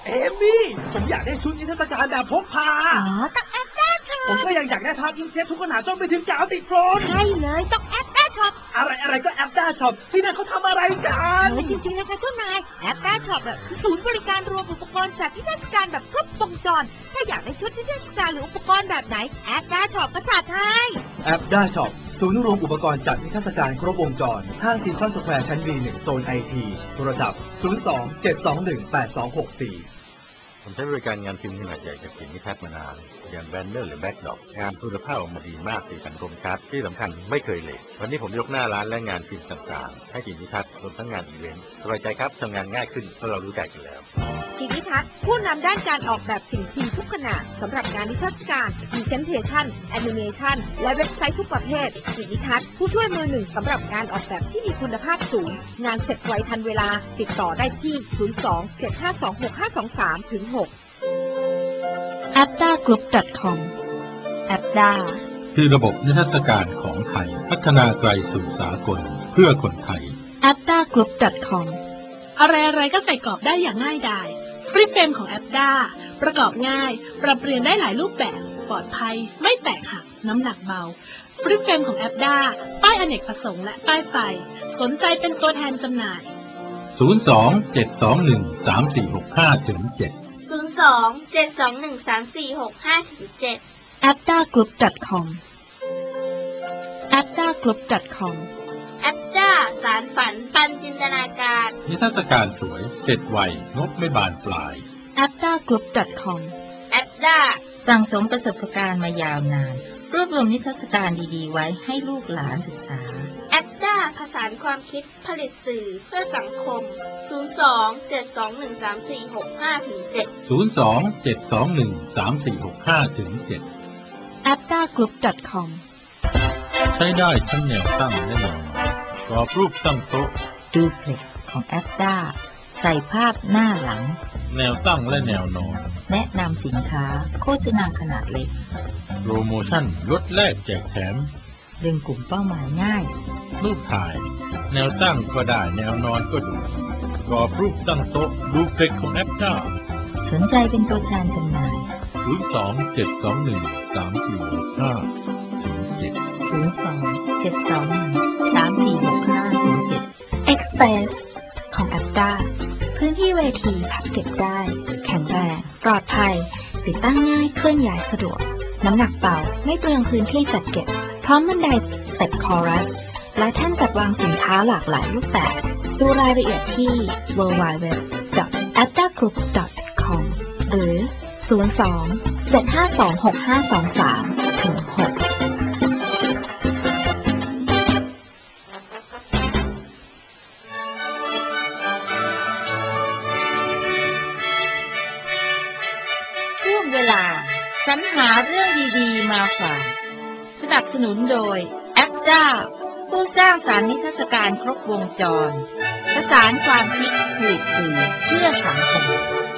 เอมี่ผมอยากได้ชุดนิทรรศการแบบพกพาต้องแอปด้าช็อปผมก็อยากได้ภาพอินเซ็ตทุกขนาดจนไปถึงกาวติดโครนใช่เลยต้องแอปด้าช็อปอะไรก็แอปด้าช็อปที่นั่นเขาทำอะไรกันจริงๆนะคะเจ้านายแอปด้าช็อปคือศูนย์บริการรวมอุปกรณ์จัดนิทรรศการแบบครบวงจรถ้าอยากได้ชุดนิทรรศการหรืออุปกรณ์แบบไหนแอปด้าช็อปก็จัดให้แอปด้าช็อปศูนย์รวมอุปกรณ์จัดนิทรรศการครบวงจรห้างซีคอนสแควร์ชั้น B1 โซน IT โทรศัพท์02-721-8264 ผมใช้บริการงานพิมพ์ขนาดใหญ่จากสินนิทัศน์มานานอย่างแบนเนอร์หรือแบ็กดรอปงานคุณภาพออกมาดีมากสีสันคมชัดที่สำคัญไม่เคยเลทวันนี้ผมยกหน้าร้านและงานพิมพ์ต่างๆให้สินนิทัศน์รวมทั้งงานอีเวนต์สบายใจครับทำงานง่ายขึ้นเพราะเรารู้ใจกันแล้วสินนิทัศน์ผู้นำด้านการออกแบบสิ่งพิมพ์ทุกขนาดสำหรับงานนิทรรศการพรีเซนเทชันแอนิเมชันและเว็บไซต์ทุกประเภทสินนิทัศน์ผู้ช่วยมือหนึ่งสำหรับการออกแบบที่มีคุณภาพสูงงานเสร็จไวทันเวลาติดต่อได้ที่02-7526523-6 apdagroup.com apda คือระบบนิทรรศการของไทยพัฒนาไกลสู่สากลเพื่อคนไทย apdagroup.com อะไรๆก็ใส่กรอบได้อย่างง่ายดายฟรีเฟรมของ apda ประกอบง่ายปรับเปลี่ยนได้หลายรูปแบบปลอดภัยไม่แตกหักน้ำหนักเบาฟรีเฟรมของ apda ป้ายอเนกประสงค์และป้ายไฟสนใจเป็นตัวแทนจำหน่าย 02-721-3465-7 02-721-3465-7 apdagroup.com apdagroup.com แอปด้าสารฝันปันจินตนาการนิทรรศการสวยเสร็จไวงบไม่บานปลาย apdagroup.com แอปด้าสั่งสมประสบการณ์มายาวนานรวบรวมนิทรรศการดีๆไว้ให้ลูกหลานศึกษาแอปด้าผสานความคิดผลิตสื่อเพื่อสังคม 02-721-3465-7 apdagroup.com ใช้ได้ทั้งแนวตั้งและแนวนอนกรอบรูปตั้งโต๊ะดูเพล็กของแอปด้าใส่ภาพหน้าหลังแนวตั้งและแนวนอนแนะนำสินค้าโฆษณาขนาดเล็กโปรโมชั่นลดแลกแจกแถมดึงกลุ่มเป้าหมายง่ายรูปถ่ายแนวตั้งก็ได้แนวนอนก็ดูกรอบรูปตั้งโต๊ะดูเพล็กของแอปด้าสนใจเป็นตัวแทนจำหน่าย 02-721-3465-7 Express ของแอปด้าพื้นที่เวทีพับเก็บได้แข็งแรงปลอดภัยติดตั้งง่ายเคลื่อนย้ายสะดวกน้ำหนักเบาไม่เปลืองพื้นที่จัดเก็บพร้อมบันไดสเต็ปคอรัสและแท่นจัดวางสินค้าหลากหลายรูปแบบดูรายละเอียดที่ www.apdagroup.com หรือ 02-7526523-6สรรหาเรื่องดีๆมาฝากสนับสนุนโดยแอปด้าผู้สร้างสรรค์นิทรรศการครบวงจรประสานความคิดผลิตสื่อเพื่อสังคม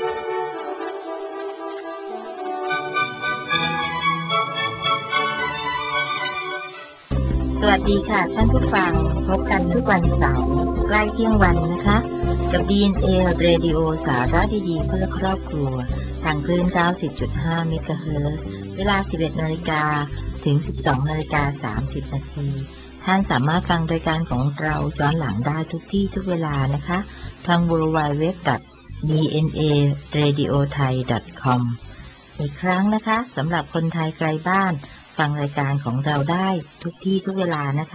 สวัสดีค่ะท่านผู้ฟังพบกันทุกวันเสาร์ใกล้เที่ยงวันนะคะกับ DNA Radio สาระดีๆเพื่อครอบครัวทางคลื่น 90.5 เมกะเฮิรตซ์เวลา 11:00 น. ถึง 12:30 น. ท่านสามารถฟังรายการของเราย้อนหลังได้ทุกที่ทุกเวลานะคะทาง www.dnaradiothai.com อีกครั้งนะคะสำหรับคนไทยไกลบ้านฟังรายการของเราได้ทุกที่ทุกเวลานะคะ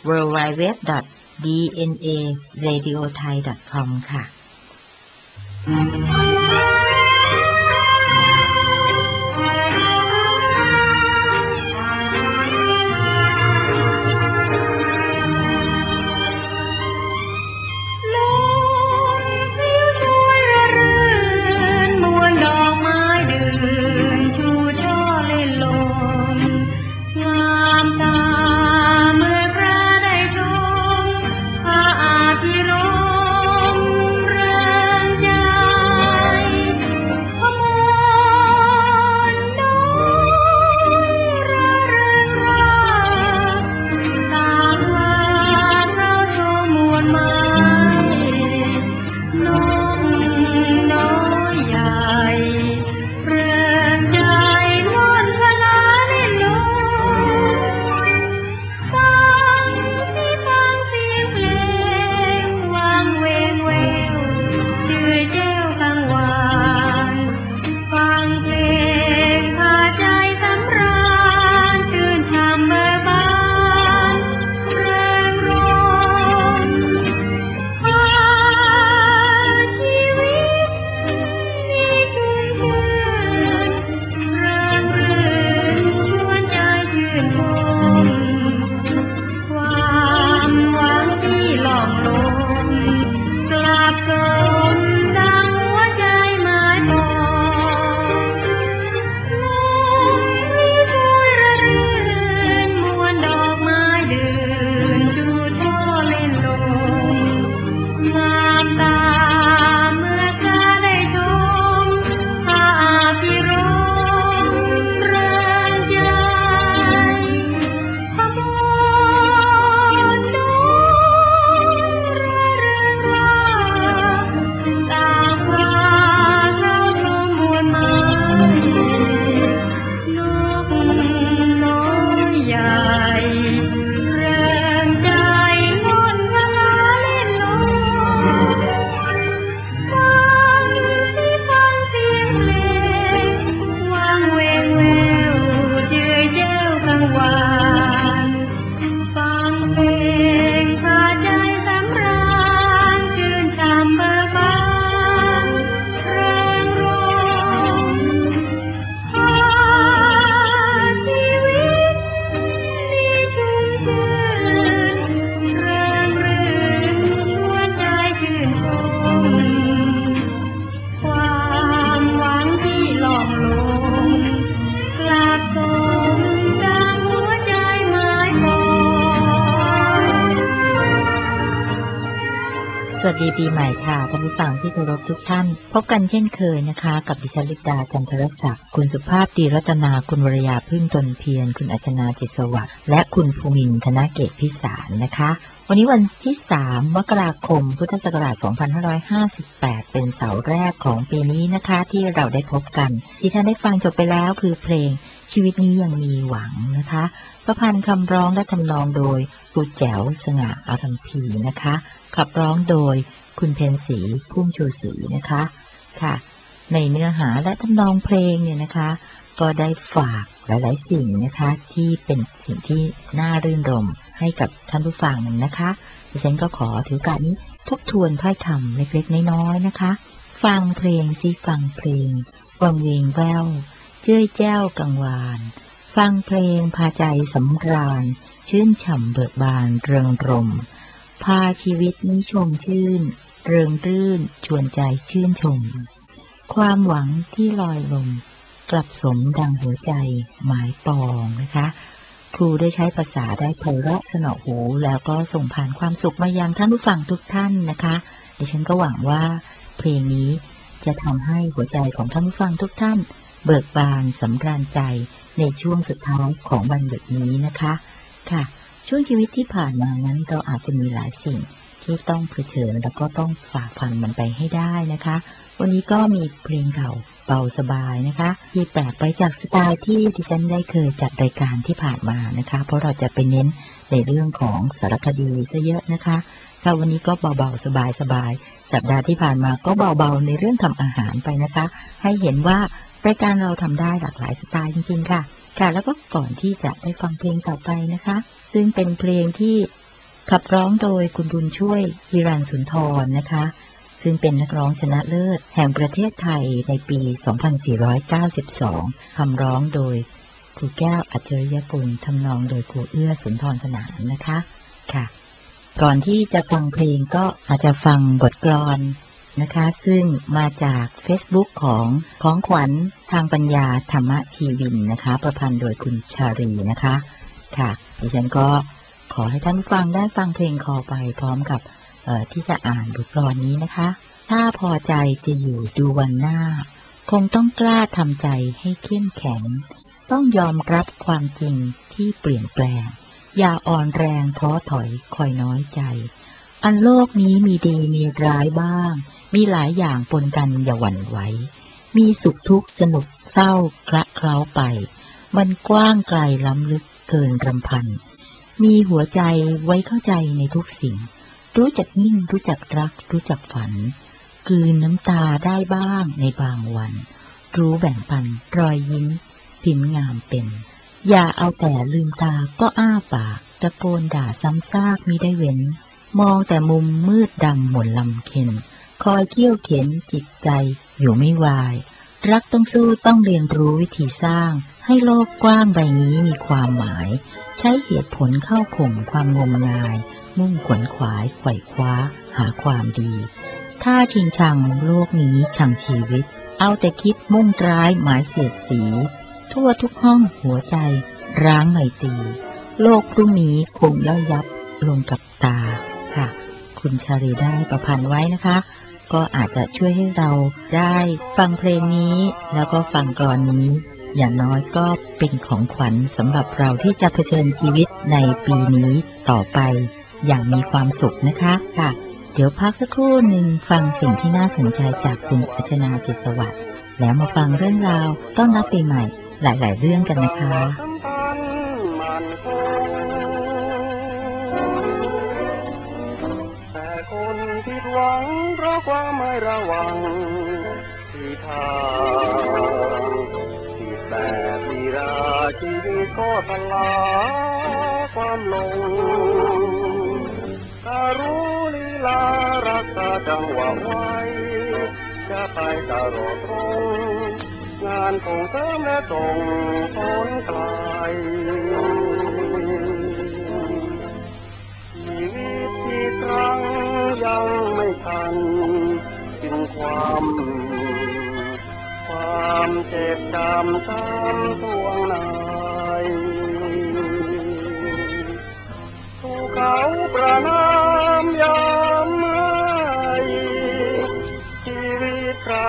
www.dnaradiothai.com ค่ะพิรมเริงใจสวัสดีปีใหม่ค่ะท่านผู้ฟังที่เคารพทุกท่านพบกันเช่นเคยนะคะกับดิฉันลิดาจันทรศักดิ์คุณสุภาพตีรัตนาคุณวรยาพึ่งตนเพียรคุณอัชนาจิตสวัสดิ์และคุณภูมินทนาเกตพิสารนะคะวันนี้วันที่3 มกราคมพุทธศักราช 2558 เป็นเสาร์แรกของปีนี้นะคะที่เราได้พบกันที่ท่านได้ฟังจบไปแล้วคือเพลงชีวิตนี้ยังมีหวังนะคะประพันธ์คำร้องและทำนองโดยครูแจ๋วสง่าอารัมพีนะคะขับร้องโดยคุณเพ็ญศรีพุ่มชูศรีนะคะค่ะในเนื้อหาและทำนองเพลงเนี่ยนะคะก็ได้ฝากหลายๆสิ่งนะคะที่เป็นสิ่งที่น่ารื่นรมให้กับท่านผู้ฟังนะคะดิฉันก็ขอถือโอกาสนี้ทบทวนถ้อยคำเล็กๆน้อยๆนะคะฟังเพลงสิฟังเพลงวังเวงแววเจ้ยแจ้วกังวานฟังเพลงพาใจสำราญชื่นฉ่ำเบิกบานเริงรมพาชีวิตนี้ชมชื่นเริงรื่นชวนใจชื่นชมความหวังที่ลอยลมกลับสมดังหัวใจหมายปองนะคะครูได้ใช้ภาษาได้ไพเราะสนอหูแล้วก็ส่งผ่านความสุขมายังท่านผู้ฟังทุกท่านนะคะดิฉันก็หวังว่าเพลงนี้จะทำให้หัวใจของท่านผู้ฟังทุกท่านเบิกบานสำราญใจในช่วงสุดท้ายของวันหยุดนี้นะคะค่ะช่วงชีวิตที่ผ่านมานั้นเราอาจจะมีหลายสิ่งที่ต้องเผชิญแล้วก็ต้องฝ่าฟันมันไปให้ได้นะคะวันนี้ก็มีเพลงเก่าเบาสบายนะคะที่แปลกไปจากสไตล์ที่ดิฉันได้เคยจัดรายการที่ผ่านมานะคะเพราะเราจะไปเน้นในเรื่องของสารคดีซะเยอะนะคะค่ะวันนี้ก็เบาๆสบายสัปดาห์ที่ผ่านมาก็เบาๆในเรื่องทำอาหารไปนะคะให้เห็นว่ารายการเราทำได้หลากหลายสไตล์จริงๆค่ะแล้วก็ก่อนที่จะได้ฟังเพลงต่อไปนะคะซึ่งเป็นเพลงที่ขับร้องโดยคุณบุญช่วยฮิรัญสุนทรนะคะซึ่งเป็นนักร้องชนะเลิศแห่งประเทศไทยในปี 2492 คำร้องโดยครูแก้วอัจฉริยกุลทำนองโดยครูเอื้อสุนทรสนานนะคะค่ะก่อนที่จะฟังเพลงก็อาจจะฟังบทกลอนนะคะซึ่งมาจาก Facebook ของขวัญทางปัญญาธรรมชีวินนะคะประพันธ์โดยคุณชารีนะคะค่ะดิฉันก็ขอให้ท่านฟังได้ฟังเพลงคอไปพร้อมกับที่จะอ่านบทกลอนนี้นะคะถ้าพอใจจะอยู่ดูวันหน้าคงต้องกล้าทำใจให้เข้มแข็งต้องยอมรับความจริงที่เปลี่ยนแปลงอย่าอ่อนแรงท้อถอยคอยน้อยใจอันโลกนี้มีดีมีร้ายบ้างมีหลายอย่างปนกันอย่าหวั่นไหวมีสุขทุกข์สนุกเศร้าคละเคล้าไปมันกว้างไกลล้ำลึกเกินรำพันมีหัวใจไว้เข้าใจในทุกสิ่งรู้จักนิ่งรู้จักรักรู้จักฝันกลืนน้ำตาได้บ้างในบางวันรู้แบ่งปันรอยยิ้มพิมพ์งามเป็นอย่าเอาแต่ลืมตาก็อ้าปากตะโกนด่าซ้ำซากมิได้เว้นมองแต่มุมมืดดำหม่นลำเค็นคอยเคี่ยวเข็นจิตใจอยู่ไม่วายรักต้องสู้ต้องเรียนรู้วิธีสร้างให้โลกกว้างใบนี้มีความหมายใช้เหตุผลเข้าข่มความงมงายมุ่งขวนขวายไขว่คว้าหาความดีถ้าชิงชังโลกนี้ชังชีวิตเอาแต่คิดมุ่งร้ายหมายเสียดสีทั่วทุกห้องหัวใจร้างไมตรีโลกพรุ่งนี้คงย่อยยับลงกับตาค่ะคุณชาลีได้ประพันธ์ไว้นะคะก็อาจจะช่วยให้เราได้ฟังเพลงนี้แล้วก็ฟังกลอนนี้อย่างน้อยก็เป็นของขวัญสำหรับเราที่จะเผชิญชีวิตในปีนี้ต่อไปอย่างมีความสุขนะคะค่ะเดี๋ยวพักสักครู่หนึ่งฟังสิ่งที่น่าสนใจจากคุณอัชนาจิตสวัสดิ์แล้วมาฟังเรื่องราวต้อนรับปีใหม่หลายๆเรื่องกันนะคะแต่คนผิดหวังเพราะความไม่ระวังที่ทางผิดแบบที่ราชีวิตก็ทลาความลงถ้ารู้ลีลารักษาจังหวะไว้จะไปตลอดตรงงานคงเสริมและส่งผลไกลชีวิตที่ครั้งยังไม่ทันถึงความเจ็บจำช้ำทวงนายภูเขาประนามยามเมื่อ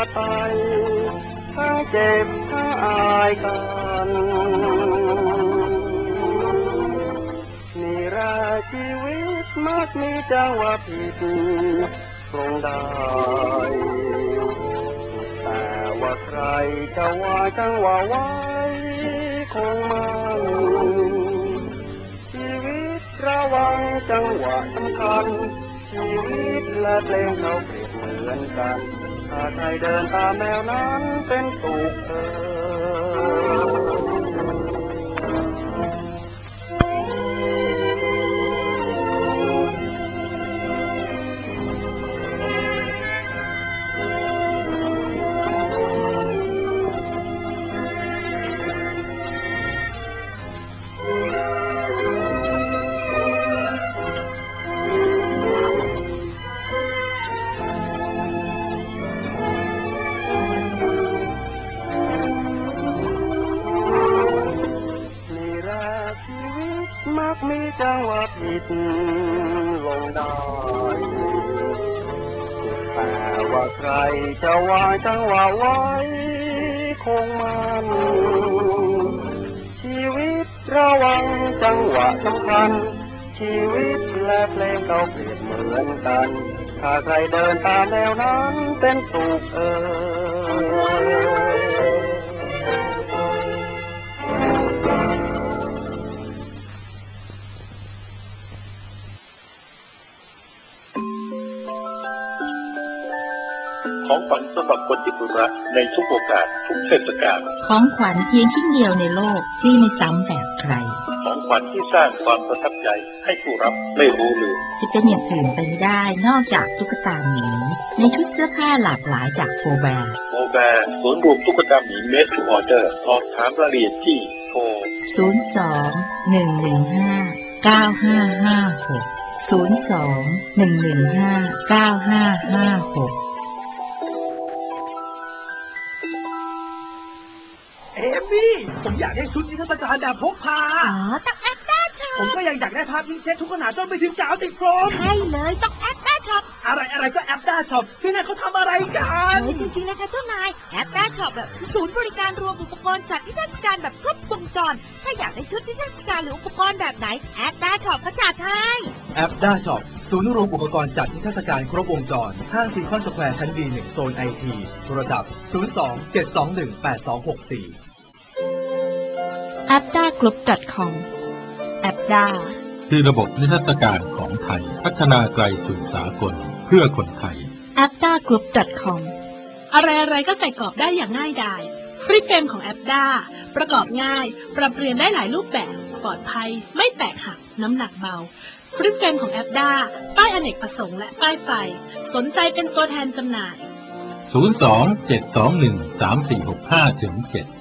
ไปทั้งเจ็บทั้งอายกันนิราชีวิตมักมีจังหวะผิดตรงได้แต่ว่าใครจะว่าจังหวะไว้คงมันชีวิตระวังจังหวะสำคัญชีวิตและเพลงเขาเปรียบเหมือนกันถ้าใครเดินตามแนวนั้นเป็นสุขมักมีจังหวะผิดลงได้แต่ว่าใครจะวางจังหวะไว้คงมันชีวิตระวังจังหวะสำคัญชีวิตและเพลงเขาเปรียบเหมือนกันถ้าใครเดินตามแนวนั้นเป็นสุขของขวัญสำหรับคนที่คุณรักในทุกโอกาสทุกเทศกาลของขวัญเพียงชิ้นเดียวในโลกที่ไม่ซ้ำแบบใครของขวัญที่สร้างความประทับใจให้ผู้รับไม่รู้ลืมจะเป็นอย่างอื่นไปไม่ได้นอกจากตุ๊กตาหมีในชุดเสื้อผ้าหลากหลายจากโฟแบร์ศูนย์รวมตุ๊กตาหมีเมดทูออเดอร์สอบถามรายละเอียดที่โทร 02-115-9556 เอมี่ผมอยากได้ชุดนิทรรศการแบบพกพาต้องแอปด้าช็อปผมก็ยังอยากได้ภาพอินเซ็ตทุกขนาดจนไปถึงกาวติดโฟมใช่เลยต้องแอปด้าช็อปอะไรก็แอปด้าช็อปที่นั่นเขาทำอะไรกันจริงๆนะคะเจ้านายแอปด้าช็อปแบบศูนย์บริการรวมอุปกรณ์จัดนิทรรศการแบบครบวงจรถ้าอยากได้ชุดนิทรรศการหรืออุปกรณ์แบบไหนแอปด้าช็อปก็จัดให้แอปด้าช็อปศูนย์รวมอุปกรณ์จัดนิทรรศการครบวงจรห้างซีคอนสแควร์ชั้น B1 โซน IT โทรศัพท์02-721-8264 appdagroup.com แอปดาคือระบบนิทรรศการของไทยพัฒนาไกลสู่สากลเพื่อคนไทย appdagroup.com อะไรๆก็ใส่กรอบได้อย่างง่ายดายฟรีเฟรมของแอปดาประกอบง่ายปรับเปลี่ยนได้หลายรูปแบบปลอดภัยไม่แตกหักน้ำหนักเบาฟรีเฟรมของแอปดาป้ายอเนกประสงค์และป้ายไฟสนใจเป็นตัวแทนจำหน่าย 02-721-3465-7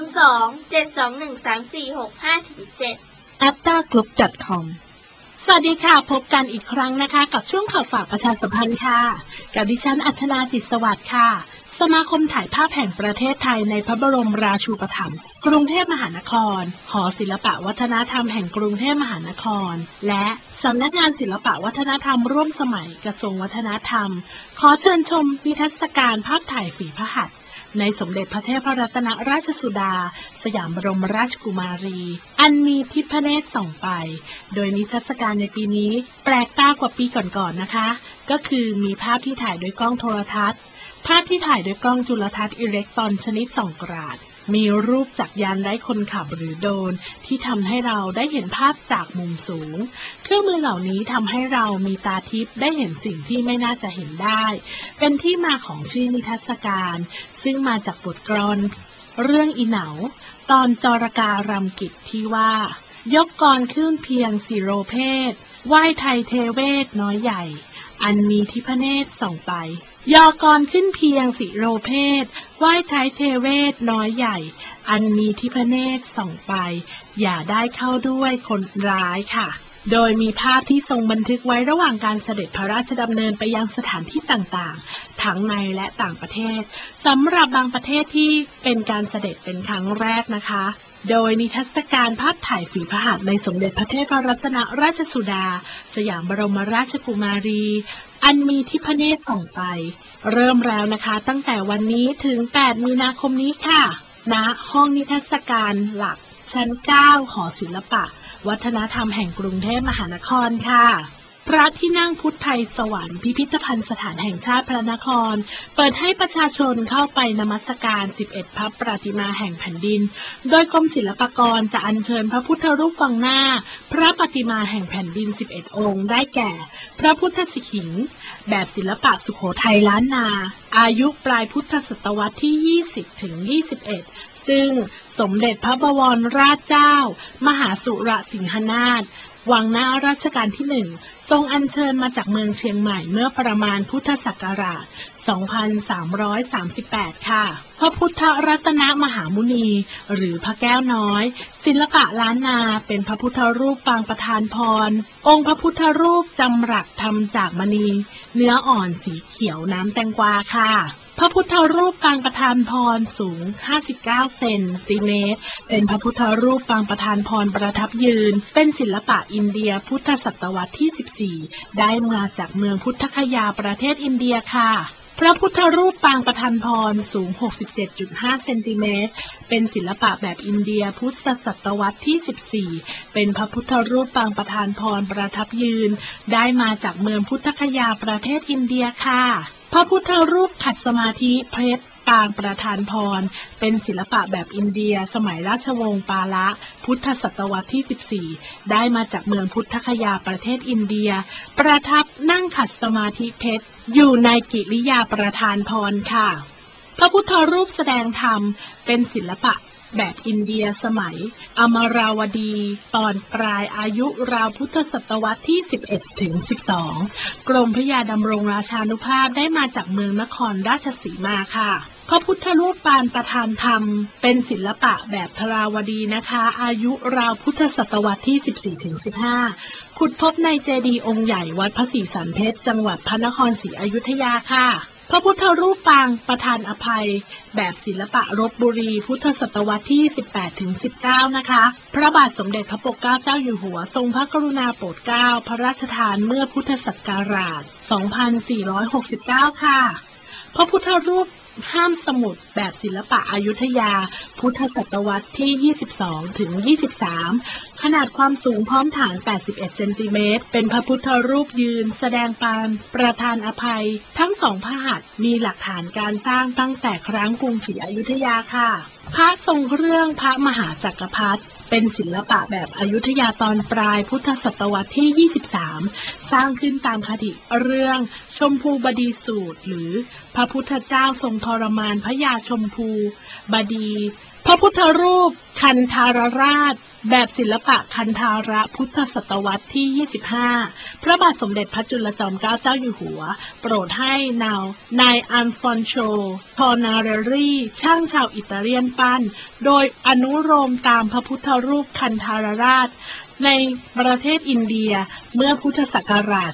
02-721-3465-7 appdagroup.com สวัสดีค่ะพบกันอีกครั้งนะคะกับช่วงข่าวฝากประชาสัมพันธ์ค่ะกับดิฉันอัชนาจิตสวัสดิ์ค่ะสมาคมถ่ายภาพแห่งประเทศไทยในพระบรมราชูปถัมภ์กรุงเทพมหานครหอศิลปวัฒนธรรมแห่งกรุงเทพมหานครและสำนักงานศิลปวัฒนธรรมร่วมสมัยกระทรวงวัฒนธรรมขอเชิญชมนิทรรศการภาพถ่ายฝีพระหัตถ์ในสมเด็จพระเทพรัตนราชสุดาสยามบรมราชกุมารีอันมีทิพเนตรส่องไปโดยนิทรรศการในปีนี้แปลกตากว่าปีก่อนๆนะคะก็คือมีภาพที่ถ่ายด้วยกล้องโทรทัศน์ภาพที่ถ่ายด้วยกล้องจุลทรรศน์อิเล็กตรอนชนิดส่องกราดมีรูปจักรยานไร้คนขับหรือโดรนที่ทำให้เราได้เห็นภาพจากมุมสูงเครื่องมือเหล่านี้ทำให้เรามีตาทิพย์ได้เห็นสิ่งที่ไม่น่าจะเห็นได้เป็นที่มาของชื่อนิทรรศการซึ่งมาจากบทกลอนเรื่องอีเหนาตอนจรการำกิจที่ว่ายกกรขึ้นเพียงสิโรเพศไหว้ไทยเทเวศน้อยใหญ่อันมีทิพเนตรส่องไปยอกรขึ้นเพียงสิโรเพศไหว้ไทยเทเวศน้อยใหญ่อันมีทิพเนตรส่องไปอย่าได้เข้าด้วยคนร้ายค่ะโดยมีภาพที่ทรงบันทึกไว้ระหว่างการเสด็จพระราชดำเนินไปยังสถานที่ต่างๆทั้งในและต่างประเทศสำหรับบางประเทศที่เป็นการเสด็จเป็นครั้งแรกนะคะโดยนิทรรศการภาพถ่ายฝีพระหัตถ์ในสมเด็จพระเทพรัตนราชสุดาสยามบรมราชกุมารีอันมีทิพเนตรส่องไปเริ่มแล้วนะคะตั้งแต่วันนี้ถึง8 มีนาคมนี้ค่ะณห้องนิทรรศการหลักชั้น 9 หอศิลปะวัฒนธรรมแห่งกรุงเทพมหานครค่ะพระที่นั่งพุทธไทยสวรรค์พิพิธภัณฑ์สถานแห่งชาติพระนครเปิดให้ประชาชนเข้าไปนมัสการ11พระประติมาแห่งแผ่นดินโดยกรมศิลปากรจะอัญเชิญพระพุทธรูปวังหน้าพระประติมาแห่งแผ่นดิน11องค์ได้แก่พระพุทธสิหิงค์แบบศิลปะสุโขทัยล้านนาอายุปลายพุทธศตวรรษที่20ถึง21ซึ่งสมเด็จพระบวรราชเจ้ามหาสุรสิงหนาถวังหน้ารัชกาลที่1ทรงอัญเชิญมาจากเมืองเชียงใหม่เมื่อประมาณพุทธศักราช 2338 ค่ะพระพุทธรัตนมหามุนีหรือพระแก้วน้อยศิลปะล้านนาเป็นพระพุทธรูปปางประธานพรองค์พระพุทธรูปจำรัดทำจากมณีเนื้ออ่อนสีเขียวน้ำแตงกวาค่ะพระพุทธรูปปางประธานพรสูง59เซนติเมตรเป็นพระพุทธรูปปางประธานพรประทับยืนเป็นศิลปะอินเดียพุทธศตวรรษที่14ได้มาจากเมืองพุทธคยาประเทศอินเดียค่ะพระพุทธรูปปางประธานพรสูง 67.5 เซนติเมตรเป็นศิลปะแบบอินเดียพุทธศตวรรษที่14เป็นพระพุทธรูปปางประธานพรประทับยืนได้มาจากเมืองพุทธคยาประเทศอินเดียค่ะพระพุทธรูปขัดสมาธิเพชรปางประธานพรเป็นศิลปะแบบอินเดียสมัยราชวงศ์ปาละพุทธศตวรรษที่14ได้มาจากเมืองพุทธคยาประเทศอินเดียประทับนั่งขัดสมาธิเพชรอยู่ในกิริยาประธานพรค่ะพระพุทธรูปแสดงธรรมเป็นศิลปะแบบอินเดียสมัยอมราวดีตอนปลายอายุราวพุทธศตวรรษที่11ถึง12กรมพระยาดำรงราชานุภาพได้มาจากเมืองนครราชสีมาค่ะพระพุทธรูปปานประธานธรรมเป็นศิลปะแบบทราวดีนะคะอายุราวพุทธศตวรรษที่14ถึง15ขุดพบในเจดีย์องค์ใหญ่วัดพระศรีสันเพชรจังหวัดพระนครศรีอยุธยาค่ะพระพุทธรูปปางประธานอภัยแบบศิลปะลพบุรีพุทธศตวรรษที่18ถึง19นะคะพระบาทสมเด็จพระปกเกล้าเจ้าอยู่หัวทรงพระกรุณาโปรดเกล้าพระราชทานเมื่อพุทธศักราช2469ค่ะพระพุทธรูปห้ามสมุดแบบศิลปะอยุธยาพุทธศตวรรษที่22ถึง23ขนาดความสูงพร้อมฐาน81เซนติเมตรเป็นพระพุทธรูปยืนแสดงปานประธานอภัยทั้งสองพระหัตถ์มีหลักฐานการสร้างตั้งแต่ครั้งกรุงศรีอยุธยาค่ะพระทรงเครื่องพระมหาจักรพรรดิเป็นศิลปะแบบอยุธยาตอนปลายพุทธศตวรรษที่23สร้างขึ้นตามคติเรื่องชมพูบดีสูตรหรือพระพุทธเจ้าทรงทรมานพระยาชมพูบดีพระพุทธรูปคันธารราชแบบศิลปะคันธาระพุทธศตวรรษที่25พระบาทสมเด็จพระจุลจอมเกล้าเจ้าอยู่หัวโปรดให้นายอัลฟอนโชทอนาเรรีช่างชาวอิตาเลียนปั้นโดยอนุโลมตามพระพุทธรูปคันธารราชในประเทศอินเดียเมื่อพุทธศักราช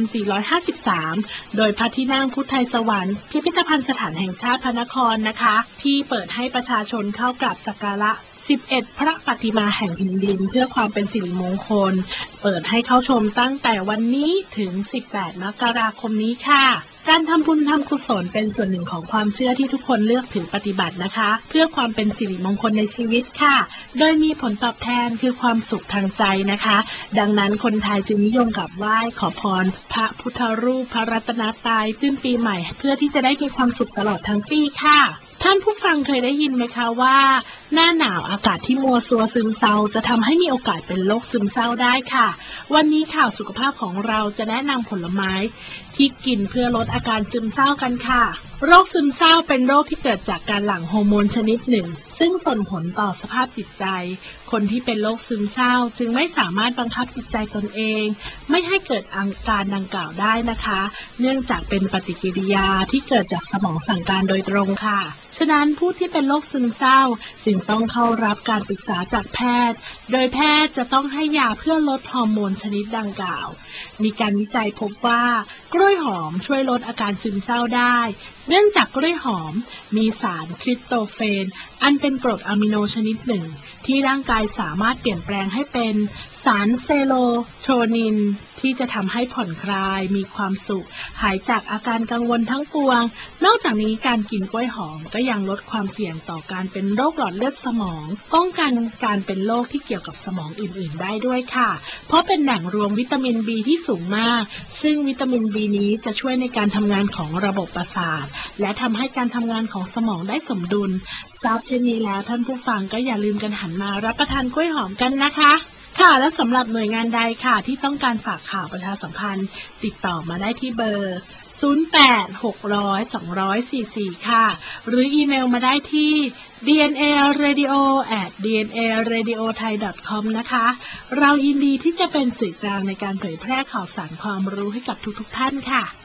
2453โดยพระที่นั่งพุทธไทยสวรรค์พิพิธภัณฑ์สถานแห่งชาติพระนครนะคะที่เปิดให้ประชาชนเข้ากราบสักการะ11พระปฏิมาแห่งแผ่นดินเพื่อความเป็นสิริมงคลเปิดให้เข้าชมตั้งแต่วันนี้ถึง18มกราคมนี้ค่ะการทำบุญทำกุศลเป็นส่วนหนึ่งของความเชื่อที่ทุกคนเลือกถือปฏิบัตินะคะเพื่อความเป็นสิริมงคลในชีวิตค่ะโดยมีผลตอบแทนคือความสุขทางใจนะคะดังนั้นคนไทยจึงนิยมกราบไหว้ขอพรพระพุทธรูปพระรัตนตรัยขึ้นปีใหม่เพื่อที่จะได้มีความสุขตลอดทั้งปีค่ะท่านผู้ฟังเคยได้ยินไหมคะว่าหน้าหนาวอากาศที่มัวซัวซึมเศร้าจะทำให้มีโอกาสเป็นโรคซึมเศร้าได้ค่ะวันนี้ข่าวสุขภาพของเราจะแนะนำผลไม้ที่กินเพื่อลดอาการซึมเศร้ากันค่ะโรคซึมเศร้าเป็นโรคที่เกิดจากการหลั่งฮอร์โมนชนิดหนึ่งซึ่งส่งผลต่อสภาพจิตใจคนที่เป็นโรคซึมเศร้าจึงไม่สามารถบังคับจิตใจตนเองไม่ให้เกิดอาการดังกล่าวได้นะคะเนื่องจากเป็นปฏิกิริยาที่เกิดจากสมองสั่งการโดยตรงค่ะฉะนั้นผู้ที่เป็นโรคซึมเศร้าจึงต้องเข้ารับการปรึกษาจากแพทย์โดยแพทย์จะต้องให้ยาเพื่อลดฮอร์โมนชนิดดังกล่าวมีการวิจัยพบว่ากล้วยหอมช่วยลดอาการซึมเศร้าได้เนื่องจากกล้วยหอมมีสารทริปโตเฟนอันเป็นกรดอะมิโนชนิดหนึ่งที่ร่างกายสามารถเปลี่ยนแปลงให้เป็นสารเซโรโทนินที่จะทำให้ผ่อนคลายมีความสุขหายจากอาการกังวลทั้งปวงนอกจากนี้การกินกล้วยหอมก็ยังลดความเสี่ยงต่อการเป็นโรคหลอดเลือดสมองป้องกันการเป็นโรคที่เกี่ยวกับสมองอื่นๆได้ด้วยค่ะเพราะเป็นแหล่งรวมวิตามิน B ที่สูงมากซึ่งวิตามิน B นี้จะช่วยในการทำงานของระบบประสาทและทำให้การทำงานของสมองได้สมดุลทราบเช่นนี้แล้วท่านผู้ฟังก็อย่าลืมกันหันมารับประทานกล้วยหอมกันนะคะค่ะและสำหรับหน่วยงานใดค่ะที่ต้องการฝากข่าวประชาสัมพันธ์ติดต่อมาได้ที่เบอร์08600244ค่ะหรืออีเมลมาได้ที่ dnaradio@dnaradio.thai.com นะคะเรายินดีที่จะเป็นสื่อกลางในการเผยแพร่ข่าวสารความรู้ให้กับทุกๆท่านค่ะ